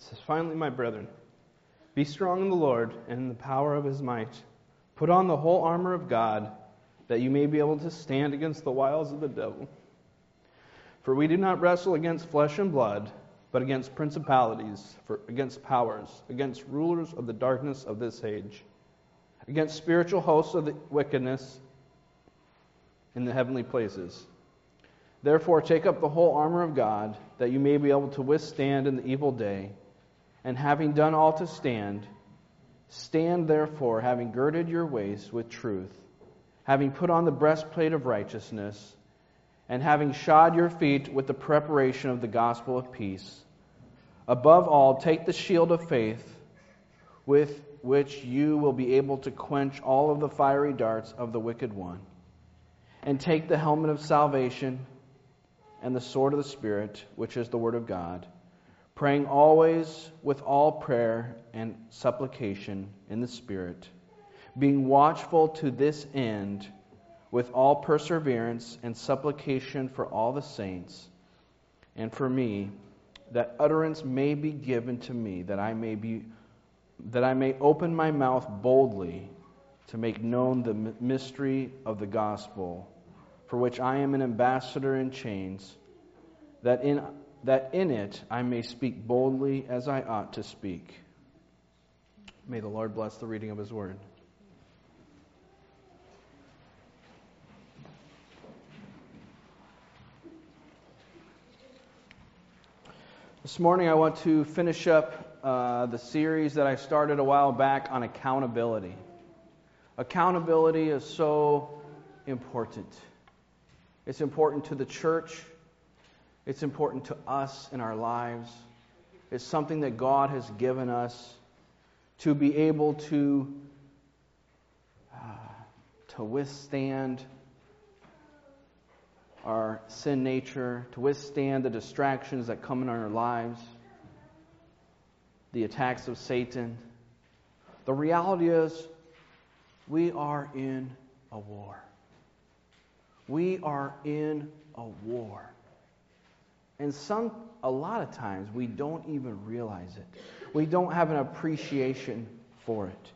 says, "Finally, my brethren, be strong in the Lord and in the power of His might. Put on the whole armor of God, that you may be able to stand against the wiles of the devil. For we do not wrestle against flesh and blood, but against principalities, against powers, against rulers of the darkness of this age, against spiritual hosts of the wickedness in the heavenly places. Therefore take up the whole armor of God, that you may be able to withstand in the evil day, and having done all to stand, stand therefore, having girded your waist with truth, having put on the breastplate of righteousness, and having shod your feet with the preparation of the gospel of peace. Above all, take the shield of faith, with which you will be able to quench all of the fiery darts of the wicked one. And take the helmet of salvation and the sword of the Spirit, which is the Word of God, praying always with all prayer and supplication in the Spirit, being watchful to this end with all perseverance and supplication for all the saints, and for me, that utterance may be given to me, that I may open my mouth boldly to make known the mystery of the gospel, for which I am an ambassador in chains, that in it I may speak boldly as I ought to speak." May the Lord bless the reading of His word. This morning I want to finish up the series that I started a while back on accountability. Accountability is so important. It's important to the church. It's important to us in our lives. It's something that God has given us to be able to withstand our sin nature, to withstand the distractions that come in our lives, the attacks of Satan. The reality is, we are in a war. We are in a war. And a lot of times, we don't even realize it. We don't have an appreciation for it.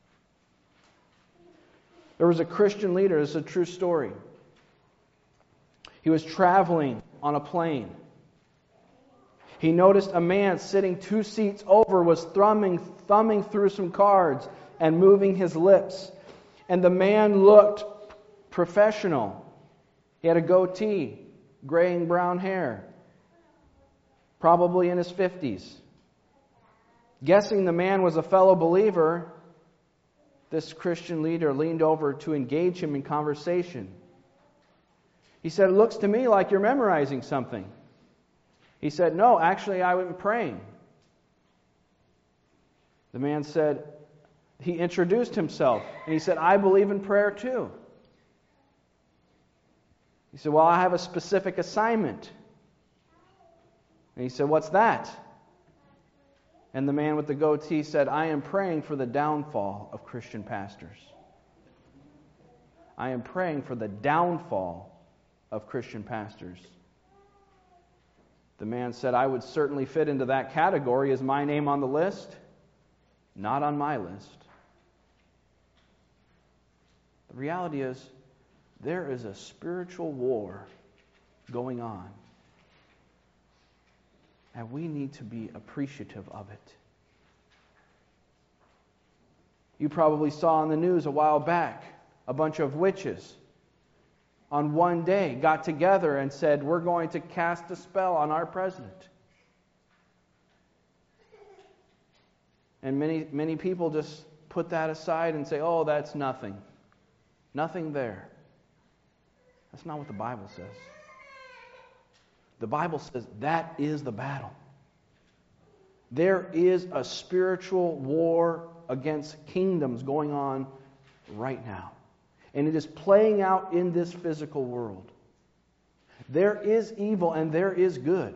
There was a Christian leader, it's a true story. He was traveling on a plane. He noticed a man sitting 2 seats over was thumbing through some cards and moving his lips. And the man looked professional. He had a goatee, gray and brown hair, probably in his 50s. Guessing the man was a fellow believer, this Christian leader leaned over to engage him in conversation. He said, "It looks to me like you're memorizing something." He said, "No, actually I've been praying." The man said, he introduced himself, and he said, "I believe in prayer too." He said, "Well, I have a specific assignment." And he said, "What's that?" And the man with the goatee said, "I am praying for the downfall of Christian pastors. I am praying for the downfall of Christian pastors." The man said, "I would certainly fit into that category. Is my name on the list?" "Not on my list." The reality is, there is a spiritual war going on. And we need to be appreciative of it. You probably saw on the news a while back, a bunch of witches on one day got together and said, "We're going to cast a spell on our president." And many people just put that aside and say, "Oh, that's nothing. Nothing there." That's not what the Bible says. The Bible says that is the battle. There is a spiritual war against kingdoms going on right now. And it is playing out in this physical world. There is evil and there is good.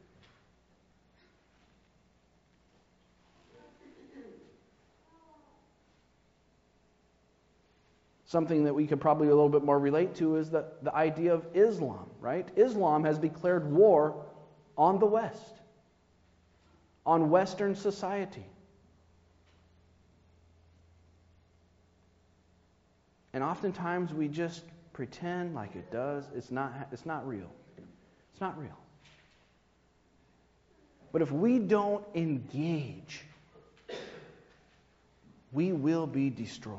Something that we could probably a little bit more relate to is the idea of Islam, right? Islam has declared war on the West. on Western society. And oftentimes we just pretend like it does. It's not real. It's not real. But if we don't engage, we will be destroyed.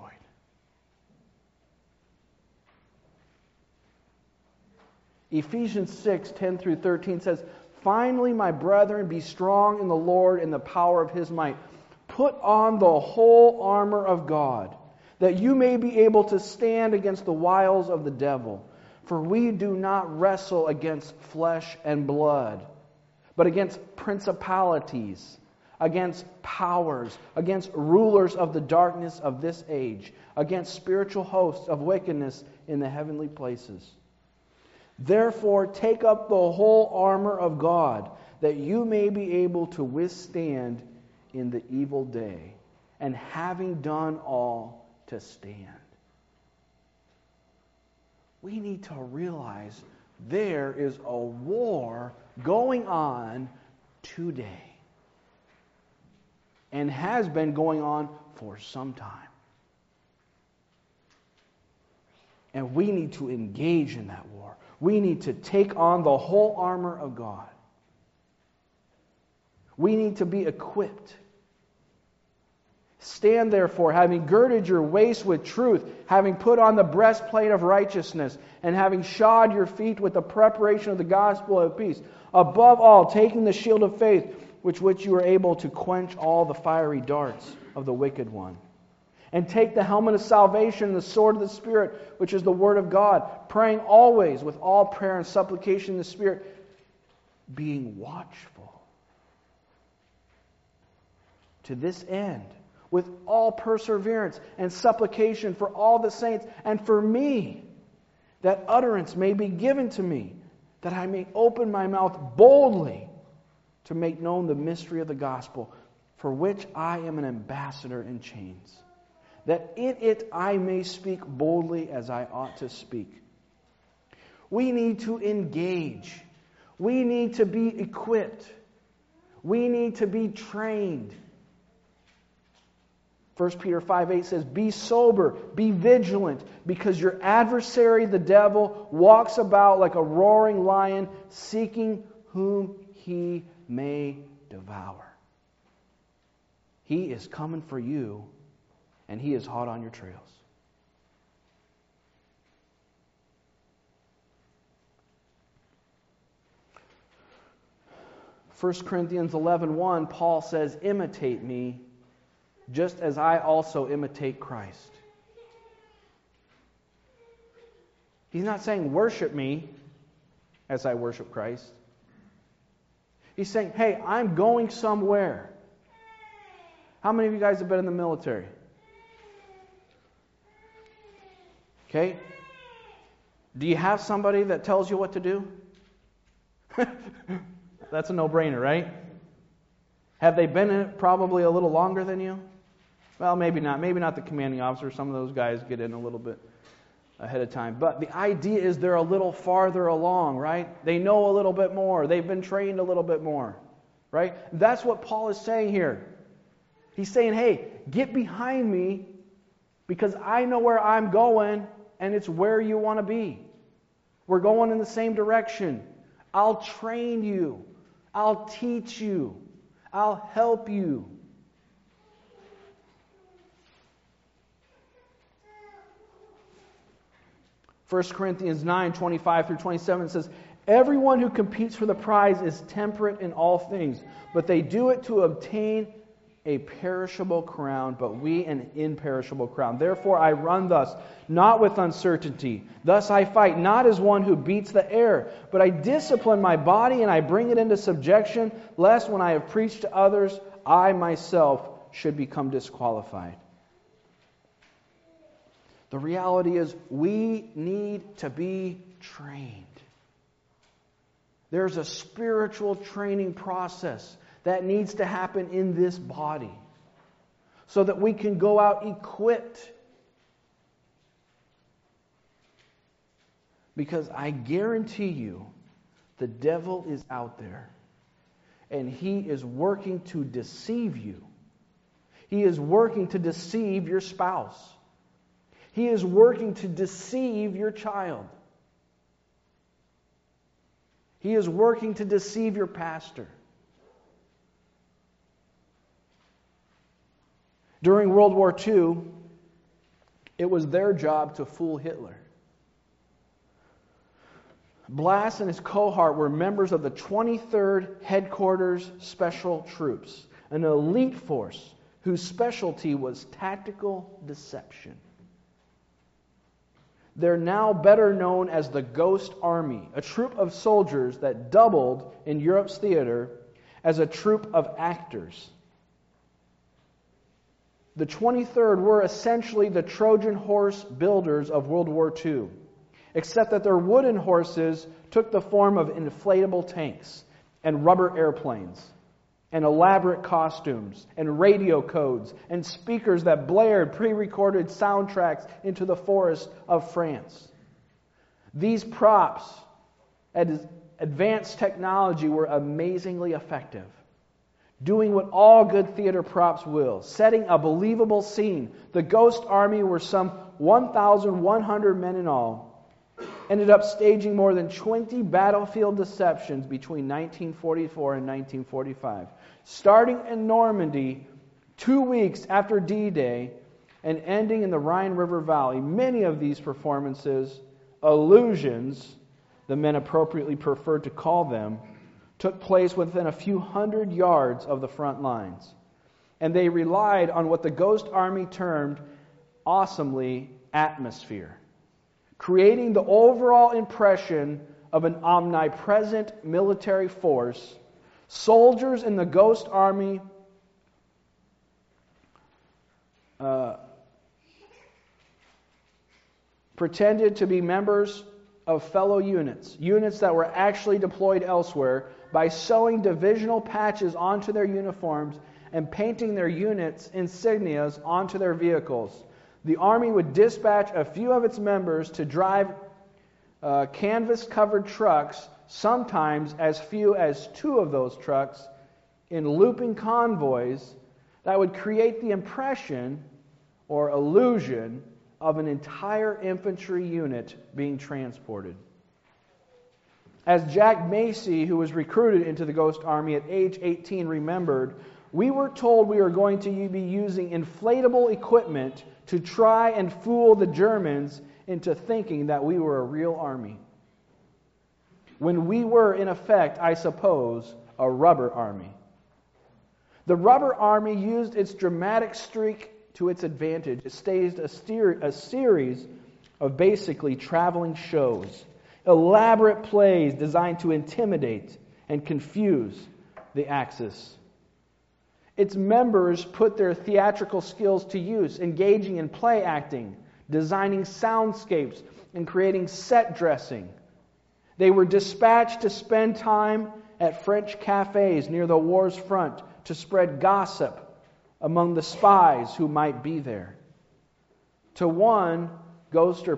Ephesians 6:10-13 says, "Finally, my brethren, be strong in the Lord and the power of His might. Put on the whole armor of God, that you may be able to stand against the wiles of the devil. For we do not wrestle against flesh and blood, but against principalities, against powers, against rulers of the darkness of this age, against spiritual hosts of wickedness in the heavenly places. Therefore, take up the whole armor of God, that you may be able to withstand in the evil day, and having done all, to stand." We need to realize there is a war going on today, and has been going on for some time. And we need to engage in that war. We need to take on the whole armor of God. We need to be equipped. "Stand therefore, having girded your waist with truth, having put on the breastplate of righteousness, and having shod your feet with the preparation of the gospel of peace. Above all, taking the shield of faith, with which you are able to quench all the fiery darts of the wicked one. And take the helmet of salvation and the sword of the Spirit, which is the Word of God, praying always with all prayer and supplication in the Spirit, being watchful. To this end, with all perseverance and supplication for all the saints, and for me, that utterance may be given to me, that I may open my mouth boldly to make known the mystery of the gospel, for which I am an ambassador in chains, that in it I may speak boldly as I ought to speak." We need to engage. We need to be equipped. We need to be trained. 1 Peter 5:8 says, "Be sober, be vigilant, because your adversary, the devil, walks about like a roaring lion, seeking whom he may devour." He is coming for you, and he is hot on your trails. First Corinthians 11:1, Paul says, "Imitate me, just as I also imitate Christ." He's not saying worship me as I worship Christ. He's saying, hey, I'm going somewhere. How many of you guys have been in the military? Okay. Do you have somebody that tells you what to do? That's a no-brainer, right? Have they been in it probably a little longer than you? Well, maybe not. Maybe not the commanding officer. Some of those guys get in a little bit ahead of time. But the idea is they're a little farther along, right? They know a little bit more. They've been trained a little bit more, right? That's what Paul is saying here. He's saying, hey, get behind me because I know where I'm going and it's where you want to be. We're going in the same direction. I'll train you. I'll teach you. I'll help you. First Corinthians 9:25-27 says, "Everyone who competes for the prize is temperate in all things, but they do it to obtain a perishable crown, but we an imperishable crown. Therefore I run thus, not with uncertainty. Thus I fight, not as one who beats the air, but I discipline my body and I bring it into subjection, lest when I have preached to others, I myself should become disqualified." The reality is we need to be trained. There's a spiritual training process that needs to happen in this body so that we can go out equipped. Because I guarantee you, the devil is out there. and he is working to deceive you. He is working to deceive your spouse. He is working to deceive your child. He is working to deceive your pastor. During World War II, it was their job to fool Hitler. Blass and his cohort were members of the 23rd Headquarters Special Troops, an elite force whose specialty was tactical deception. They're now better known as the Ghost Army, a troop of soldiers that doubled in Europe's theater as a troop of actors. The 23rd were essentially the Trojan horse builders of World War II, except that their wooden horses took the form of inflatable tanks and rubber airplanes and elaborate costumes and radio codes and speakers that blared pre-recorded soundtracks into the forest of France. These props and advanced technology were amazingly effective, doing what all good theater props will, setting a believable scene. The Ghost Army were some 1,100 men in all, ended up staging more than 20 battlefield deceptions between 1944 and 1945, starting in Normandy 2 weeks after D-Day and ending in the Rhine River Valley. Many of these performances, illusions, the men appropriately preferred to call them, took place within a few hundred yards of the front lines. And they relied on what the Ghost Army termed awesomely atmosphere, creating the overall impression of an omnipresent military force. Soldiers in the Ghost Army pretended to be members of fellow units that were actually deployed elsewhere, by sewing divisional patches onto their uniforms and painting their units' insignias onto their vehicles. The Army would dispatch a few of its members to drive canvas-covered trucks, sometimes as few as 2 of those trucks, in looping convoys that would create the impression or illusion of an entire infantry unit being transported. As Jack Macy, who was recruited into the Ghost Army at age 18, remembered, we were told we were going to be using inflatable equipment to try and fool the Germans into thinking that we were a real army, when we were, in effect, I suppose, a rubber army. The rubber army used its dramatic streak to its advantage. It staged a series of basically traveling shows, elaborate plays designed to intimidate and confuse the Axis. Its members put their theatrical skills to use, engaging in play acting, designing soundscapes, and creating set dressing. They were dispatched to spend time at French cafes near the war's front to spread gossip among the spies who might be there. As one ghoster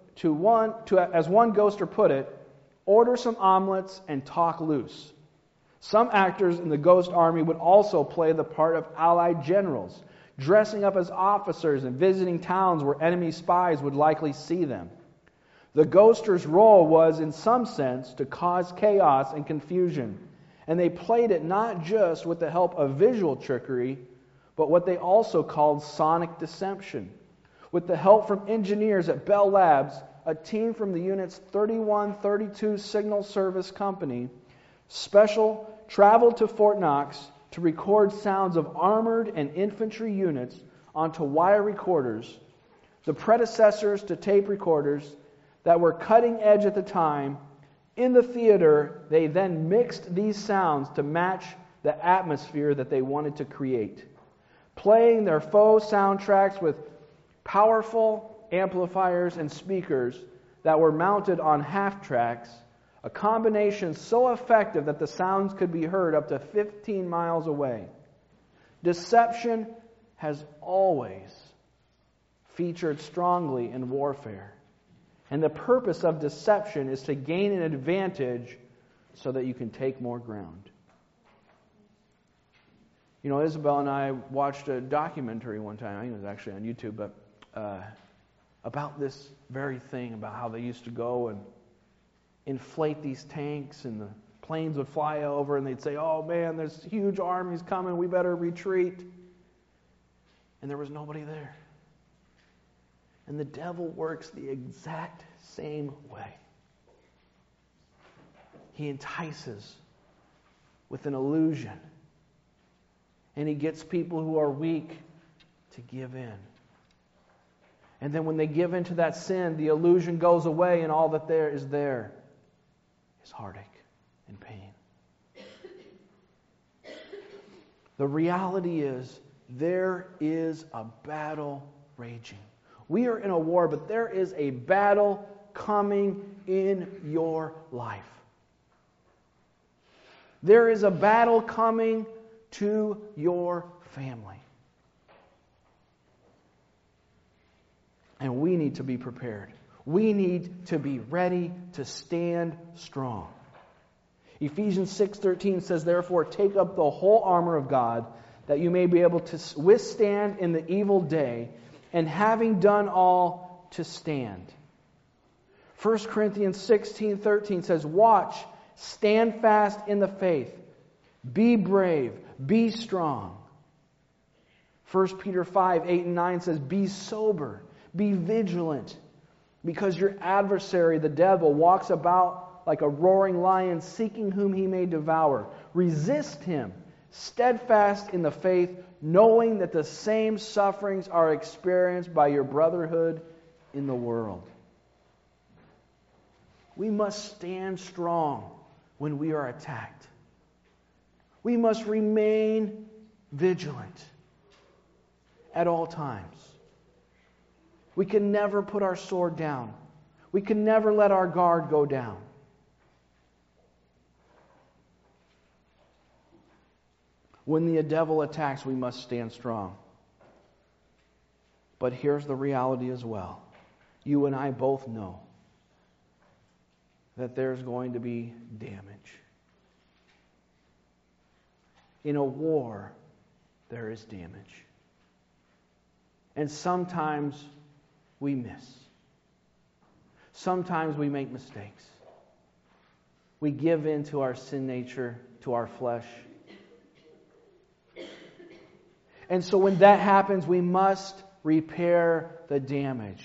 put it, order some omelets and talk loose. Some actors in the Ghost Army would also play the part of Allied generals, dressing up as officers and visiting towns where enemy spies would likely see them. The Ghosters' role was, in some sense, to cause chaos and confusion, and they played it not just with the help of visual trickery, but what they also called sonic deception. With the help from engineers at Bell Labs, a team from the unit's 3132 Signal Service Company traveled to Fort Knox to record sounds of armored and infantry units onto wire recorders, the predecessors to tape recorders that were cutting edge at the time. In the theater, they then mixed these sounds to match the atmosphere that they wanted to create, playing their faux soundtracks with powerful amplifiers and speakers that were mounted on half tracks, a combination so effective that the sounds could be heard up to 15 miles away. Deception has always featured strongly in warfare. And the purpose of deception is to gain an advantage so that you can take more ground. Isabel and I watched a documentary one time. I think it was actually on YouTube, but about this very thing, about how they used to go and inflate these tanks, and the planes would fly over, and they'd say, "Oh man, there's huge armies coming, we better retreat." And there was nobody there. And the devil works the exact same way. He entices with an illusion. And he gets people who are weak to give in. And then when they give into that sin, the illusion goes away, and all that there is heartache and pain. The reality is, there is a battle raging. We are in a war, but there is a battle coming in your life. There is a battle coming to your family. And we need to be prepared. We need to be ready to stand strong. Ephesians 6:13 says, "Therefore take up the whole armor of God, that you may be able to withstand in the evil day, and having done all, to stand." 1 Corinthians 16:13 says, "Watch, stand fast in the faith, be brave, be strong." 1 Peter 5:8-9 says, "Be sober, be vigilant, because your adversary, the devil, walks about like a roaring lion, seeking whom he may devour. Resist him, steadfast in the faith, knowing that the same sufferings are experienced by your brotherhood in the world." We must stand strong when we are attacked. We must remain vigilant at all times. We can never put our sword down. We can never let our guard go down. When the devil attacks, we must stand strong. But here's the reality as well. You and I both know that there's going to be damage. In a war, there is damage. And sometimes we miss. Sometimes we make mistakes. We give in to our sin nature, to our flesh. And so when that happens, we must repair the damage.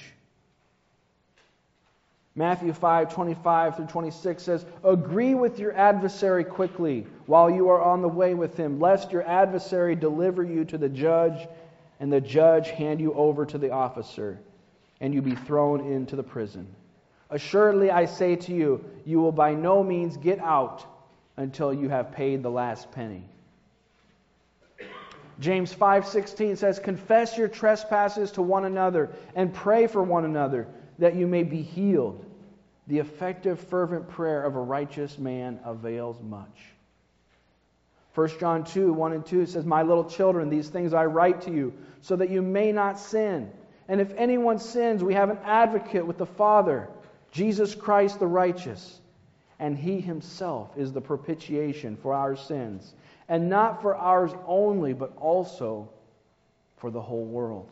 Matthew 5:25-26 says, "Agree with your adversary quickly while you are on the way with him, lest your adversary deliver you to the judge, and the judge hand you over to the officer, and you be thrown into the prison. Assuredly, I say to you, you will by no means get out until you have paid the last penny." James 5:16 says, "Confess your trespasses to one another and pray for one another, that you may be healed. The effective, fervent prayer of a righteous man avails much." 1 John 2:1-2 says, "My little children, these things I write to you, so that you may not sin. And if anyone sins, we have an advocate with the Father, Jesus Christ the righteous. And He Himself is the propitiation for our sins, and not for ours only, but also for the whole world."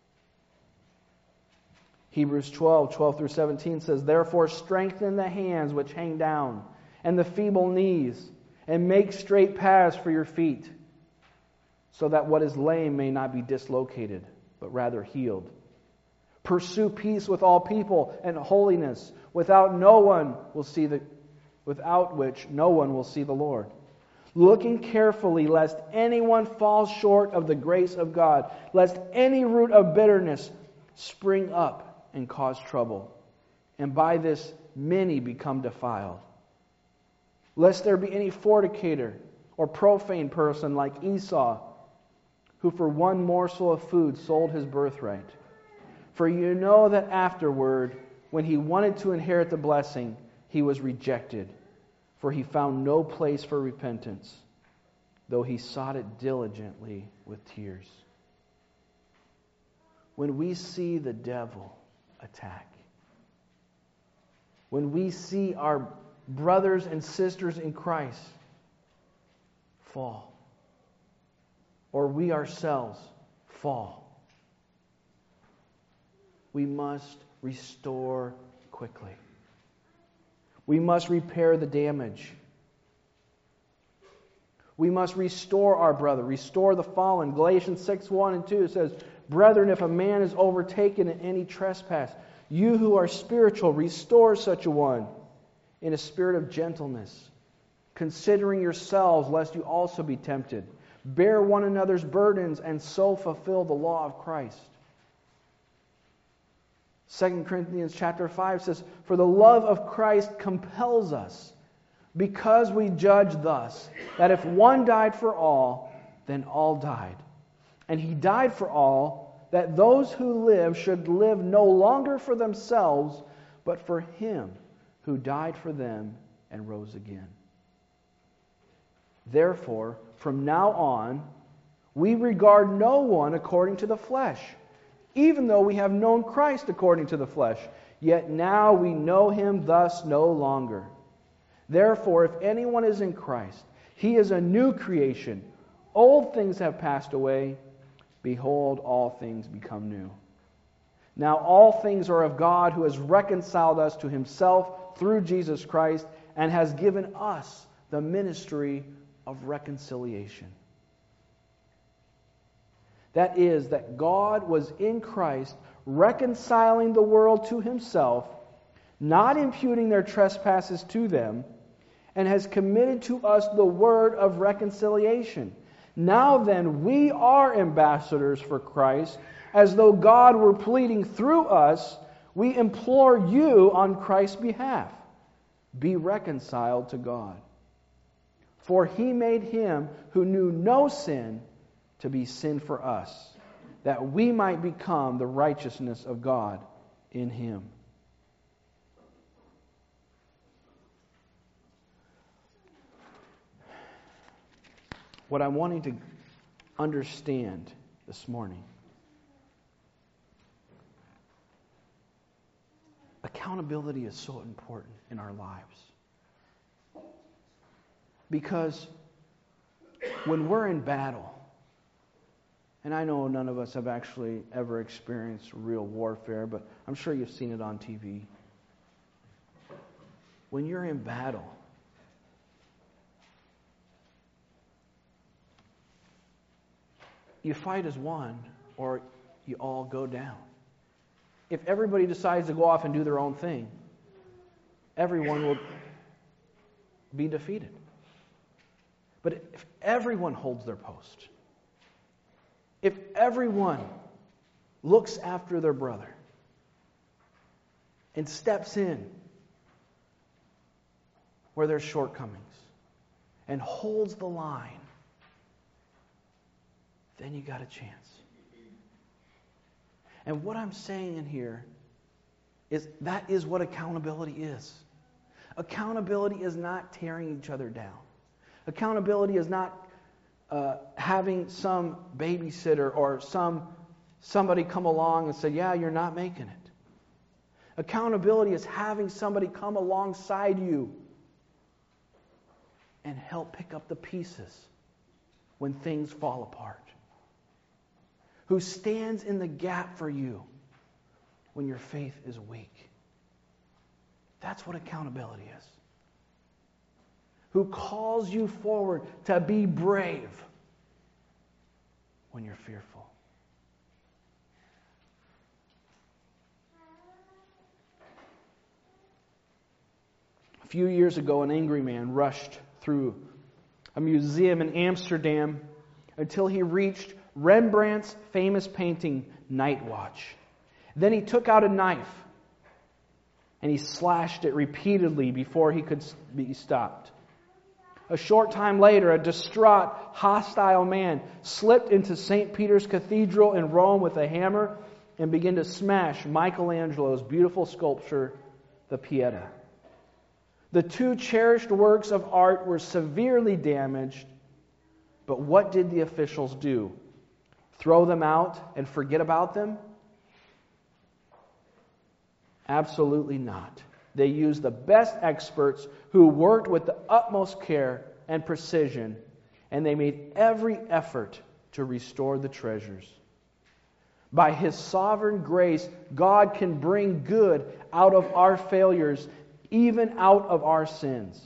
Hebrews 12:12-17 says, "Therefore strengthen the hands which hang down, and the feeble knees, and make straight paths for your feet, so that what is lame may not be dislocated, but rather healed. Pursue peace with all people and holiness, without which no one will see the Lord. Looking carefully lest anyone falls short of the grace of God, lest any root of bitterness spring up and cause trouble, and by this many become defiled. Lest there be any fornicator or profane person like Esau, who for one morsel of food sold his birthright. For you know that afterward, when he wanted to inherit the blessing, he was rejected, for he found no place for repentance, though he sought it diligently with tears." When we see the devil attack, when we see our brothers and sisters in Christ fall, or we ourselves fall, we must restore quickly. We must repair the damage. We must restore our brother, restore the fallen. Galatians 6:1 and 2 says, "Brethren, if a man is overtaken in any trespass, you who are spiritual, restore such a one in a spirit of gentleness, considering yourselves, lest you also be tempted. Bear one another's burdens, and so fulfill the law of Christ." 2 Corinthians chapter 5 says, "For the love of Christ compels us, because we judge thus, that if one died for all, then all died. And He died for all, that those who live should live no longer for themselves, but for Him who died for them and rose again. Therefore, from now on, we regard no one according to the flesh, even though we have known Christ according to the flesh. Yet now we know Him thus no longer. Therefore, if anyone is in Christ, he is a new creation. Old things have passed away. Behold, all things become new. Now all things are of God, who has reconciled us to Himself through Jesus Christ, and has given us the ministry of reconciliation. That is, that God was in Christ reconciling the world to Himself, not imputing their trespasses to them, and has committed to us the word of reconciliation. Now then, we are ambassadors for Christ, as though God were pleading through us. We implore you on Christ's behalf, be reconciled to God. For He made Him who knew no sin to be sin for us, that we might become the righteousness of God in Him. What I'm wanting to understand this morning, accountability is so important in our lives. Because when we're in battle, and I know none of us have actually ever experienced real warfare, but I'm sure you've seen it on TV. When you're in battle, you fight as one, or you all go down. If everybody decides to go off and do their own thing, everyone will be defeated. But if everyone holds their post, if everyone looks after their brother and steps in where there's shortcomings and holds the line, then you got a chance. And what I'm saying in here is that is what accountability is. Accountability is not tearing each other down. Accountability is not having some babysitter or somebody come along and say, yeah, you're not making it. Accountability is having somebody come alongside you and help pick up the pieces when things fall apart. Who stands in the gap for you when your faith is weak. That's what accountability is. Who calls you forward to be brave when you're fearful. A few years ago, an angry man rushed through a museum in Amsterdam until he reached Rembrandt's famous painting, Night Watch. Then he took out a knife and he slashed it repeatedly before he could be stopped. A short time later, a distraught, hostile man slipped into St. Peter's Cathedral in Rome with a hammer and began to smash Michelangelo's beautiful sculpture, the Pieta. The two cherished works of art were severely damaged, but what did the officials do? Throw them out and forget about them? Absolutely not. They used the best experts who worked with the utmost care and precision, and they made every effort to restore the treasures. By His sovereign grace, God can bring good out of our failures, even out of our sins.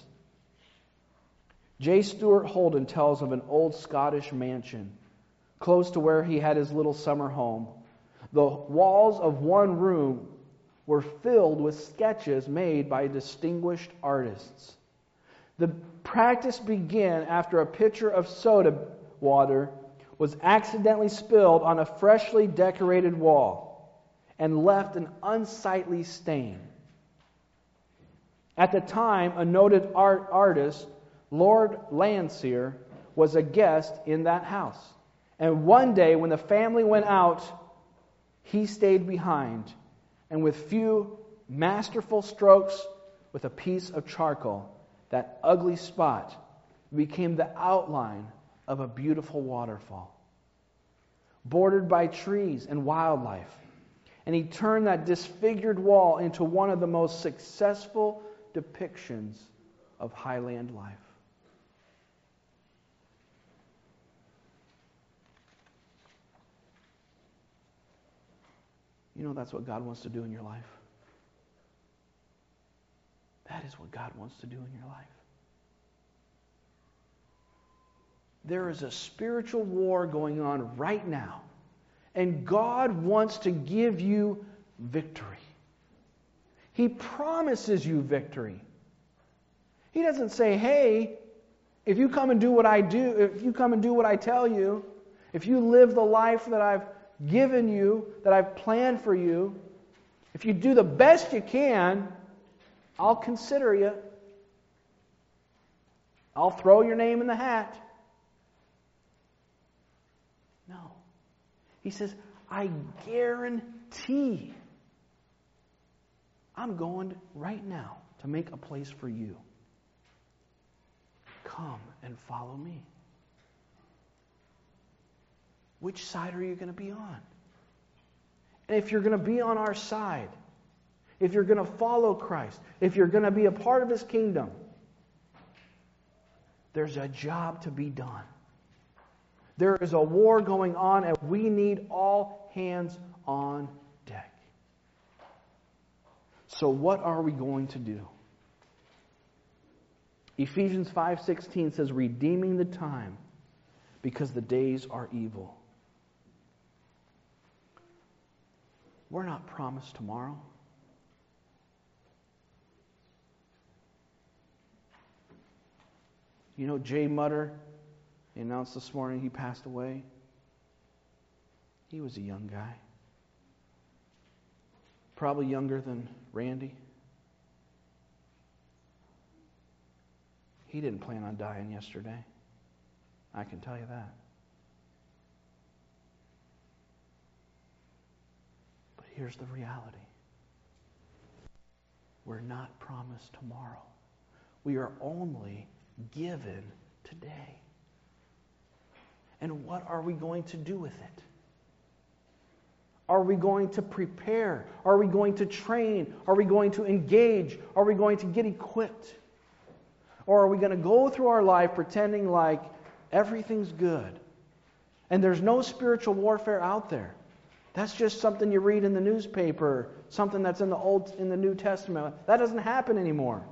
J. Stuart Holden tells of an old Scottish mansion close to where he had his little summer home. The walls of one room were filled with sketches made by distinguished artists. The practice began after a pitcher of soda water was accidentally spilled on a freshly decorated wall and left an unsightly stain. At the time, a noted artist, Lord Landseer, was a guest in that house. And one day, when the family went out, he stayed behind, and with few masterful strokes with a piece of charcoal, that ugly spot became the outline of a beautiful waterfall, bordered by trees and wildlife. And he turned that disfigured wall into one of the most successful depictions of Highland life. You know, that's what God wants to do in your life. That is what God wants to do in your life. There is a spiritual war going on right now, and God wants to give you victory. He promises you victory. He doesn't say, hey, if you come and do what I do, if you come and do what I tell you, if you live the life that I've given you, that I've planned for you, if you do the best you can, I'll consider you. I'll throw your name in the hat. No. He says, I guarantee I'm going right now to make a place for you. Come and follow me. Which side are you going to be on? And if you're going to be on our side, if you're going to follow Christ, if you're going to be a part of His kingdom, there's a job to be done. There is a war going on, and we need all hands on deck. So what are we going to do? Ephesians 5:16 says, redeeming the time because the days are evil. We're not promised tomorrow. You know, Jay Mutter, he announced this morning he passed away. He was a young guy. Probably younger than Randy. He didn't plan on dying yesterday. I can tell you that. But here's the reality. We're not promised tomorrow. We are only given today. And what are we going to do with it? Are we going to prepare? Are we going to train? Are we going to engage? Are we going to get equipped? Or are we going to go through our life pretending like everything's good? And there's no spiritual warfare out there. That's just something you read in the newspaper, something that's in the New Testament. That doesn't happen anymore.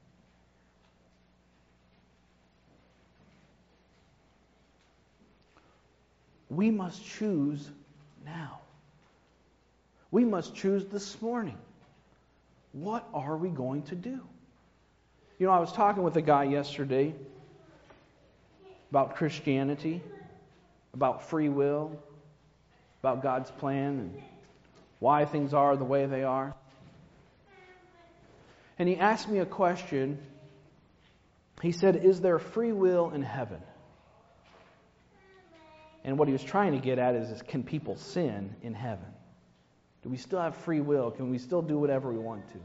We must choose now. We must choose this morning. What are we going to do? You know, I was talking with a guy yesterday about Christianity, about free will, about God's plan, and why things are the way they are. And he asked me a question. He said, is there free will in heaven? And what he was trying to get at is can people sin in heaven? Do we still have free will? Can we still do whatever we want to?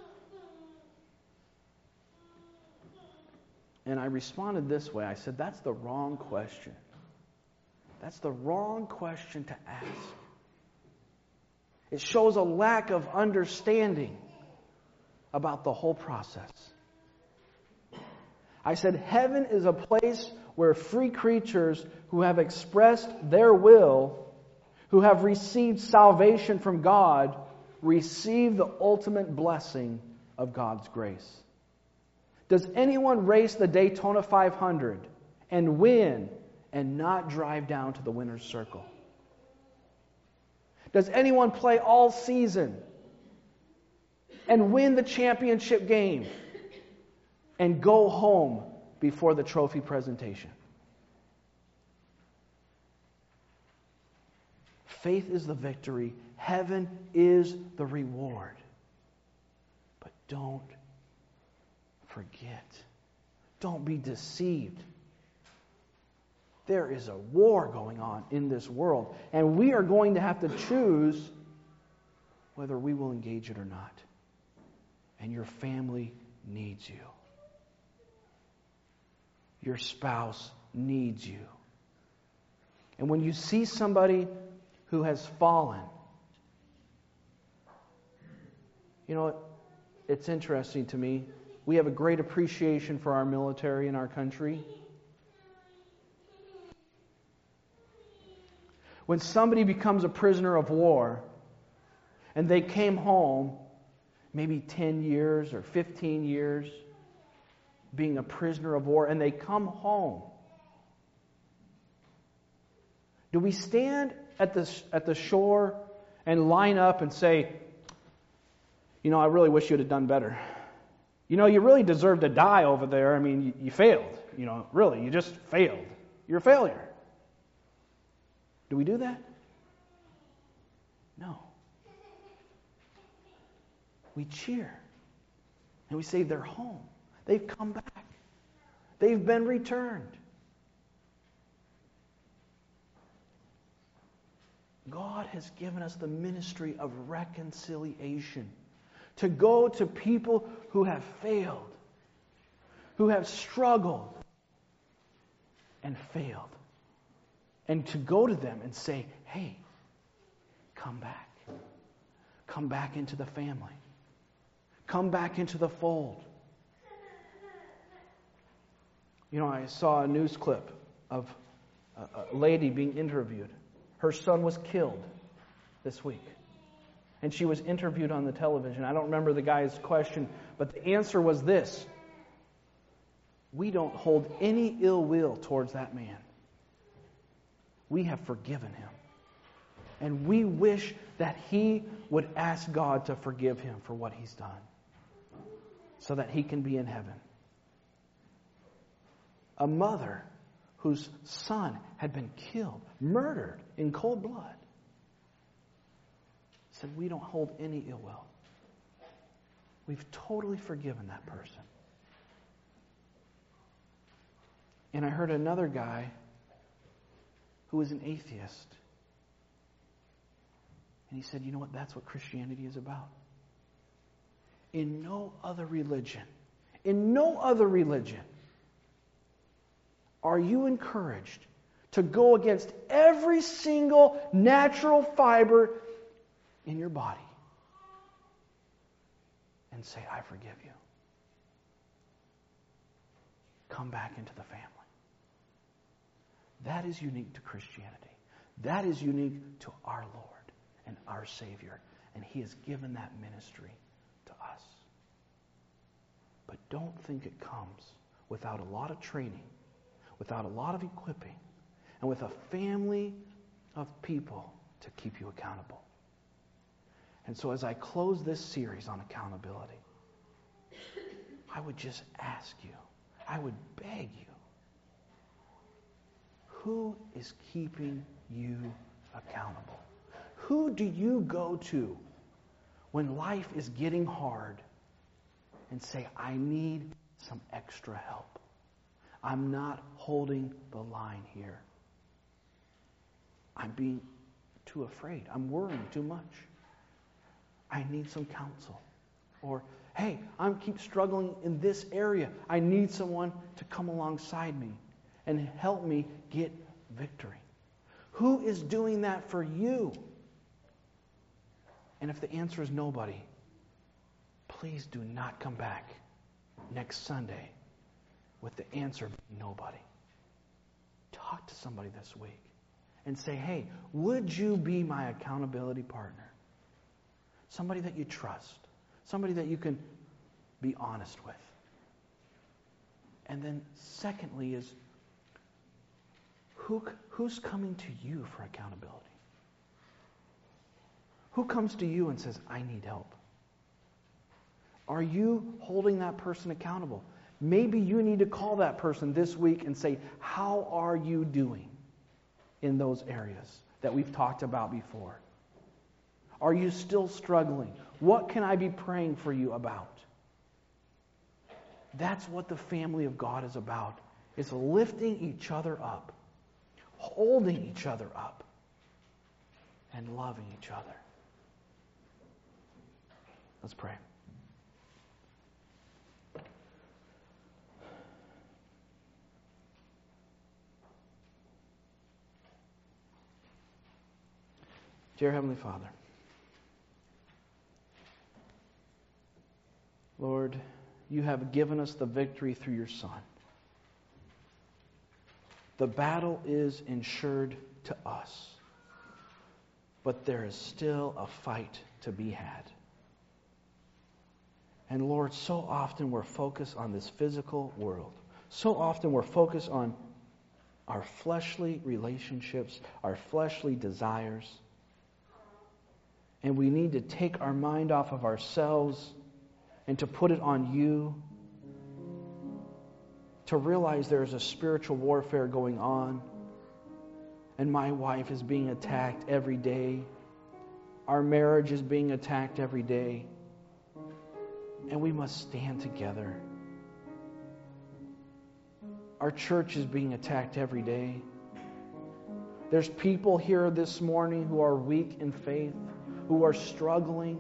And I responded this way. I said, that's the wrong question. That's the wrong question to ask. It shows a lack of understanding about the whole process. I said, heaven is a place where free creatures who have expressed their will, who have received salvation from God, receive the ultimate blessing of God's grace. Does anyone race the Daytona 500 and win and not drive down to the winner's circle? Does anyone play all season and win the championship game and go home before the trophy presentation? Faith is the victory. Heaven is the reward. But don't forget. Don't be deceived. There is a war going on in this world, and we are going to have to choose whether we will engage it or not. And your family needs you. Your spouse needs you. And when you see somebody who has fallen, you know, it's interesting to me. We have a great appreciation for our military in our country. When somebody becomes a prisoner of war and they came home maybe 10 years or 15 years being a prisoner of war, and they come home, do we stand at the shore and line up and say, you know, I really wish you'd have done better. You know, you really deserve to die over there. I mean, you failed. You know, really, you just failed. You're a failure. Do we do that? No. We cheer. And we say they're home. They've come back. They've been returned. God has given us the ministry of reconciliation. To go to people who have failed, who have struggled and failed. And to go to them and say, hey, come back. Come back into the family. Come back into the fold. You know, I saw a news clip of a lady being interviewed. Her son was killed this week. And she was interviewed on the television. I don't remember the guy's question, but the answer was this: we don't hold any ill will towards that man. We have forgiven him. And we wish that he would ask God to forgive him for what he's done, so that he can be in heaven. A mother whose son had been killed, murdered in cold blood, said, we don't hold any ill will. We've totally forgiven that person. And I heard another guy who was an atheist. And he said, you know what? That's what Christianity is about. In no other religion are you encouraged to go against every single natural fiber in your body and say, I forgive you. Come back into the family. That is unique to Christianity. That is unique to our Lord and our Savior. And He has given that ministry to us. But don't think it comes without a lot of training, without a lot of equipping, and with a family of people to keep you accountable. And so as I close this series on accountability, I would just ask you, I would beg you, who is keeping you accountable? Who do you go to when life is getting hard and say, I need some extra help? I'm not holding the line here. I'm being too afraid. I'm worrying too much. I need some counsel. Or, hey, I keep struggling in this area. I need someone to come alongside me and help me get victory. Who is doing that for you? And if the answer is nobody, please do not come back next Sunday with the answer being nobody. talk to somebody this week and say, hey, would you be my accountability partner? Somebody that you trust. Somebody that you can be honest with. And then secondly is, who's coming to you for accountability? Who comes to you and says, I need help? Are you holding that person accountable? Maybe you need to call that person this week and say, how are you doing in those areas that we've talked about before? Are you still struggling? What can I be praying for you about? That's what the family of God is about. It's lifting each other up, holding each other up, and loving each other. Let's pray. Dear Heavenly Father, Lord, you have given us the victory through your Son. The battle is ensured to us, but there is still a fight to be had. And Lord, so often we're focused on this physical world. So often we're focused on our fleshly relationships, our fleshly desires. And we need to take our mind off of ourselves and to put it on you. To realize there's a spiritual warfare going on. And my wife is being attacked every day. Our marriage is being attacked every day. And we must stand together. Our church is being attacked every day. There's people here this morning who are weak in faith, who are struggling.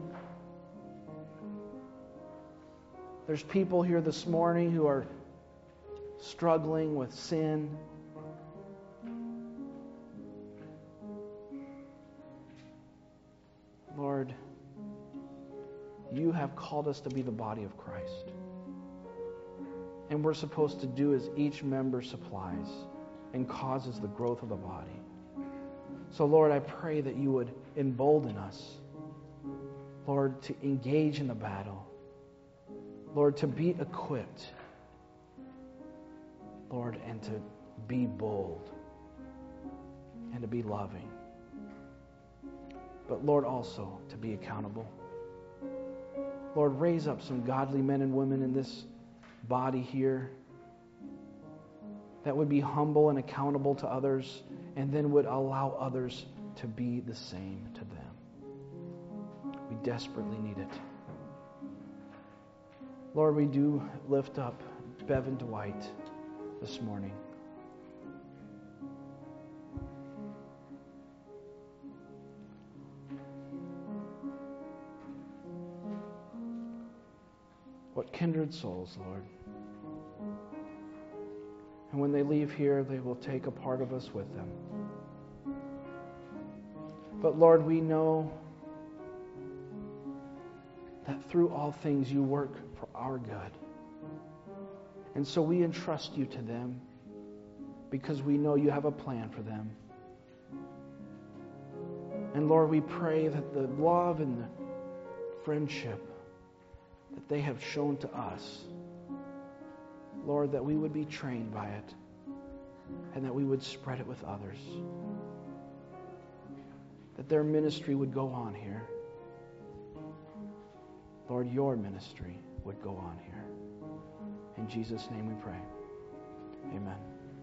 There's people here this morning who are struggling with sin. Lord, you have called us to be the body of Christ. And we're supposed to do as each member supplies and causes the growth of the body. So, Lord, I pray that you would embolden us, Lord, to engage in the battle. Lord, to be equipped. Lord, and to be bold. And to be loving. But, Lord, also to be accountable. Lord, raise up some godly men and women in this body here that would be humble and accountable to others, and then would allow others to be the same to them. We desperately need it. Lord, we do lift up Bevan Dwight this morning. What kindred souls, Lord. And when they leave here, they will take a part of us with them. But Lord, we know that through all things you work for our good. And so we entrust you to them because we know you have a plan for them. And Lord, we pray that the love and the friendship that they have shown to us, Lord, that we would be trained by it and that we would spread it with others. That their ministry would go on here. Lord, your ministry would go on here. In Jesus' name we pray. Amen.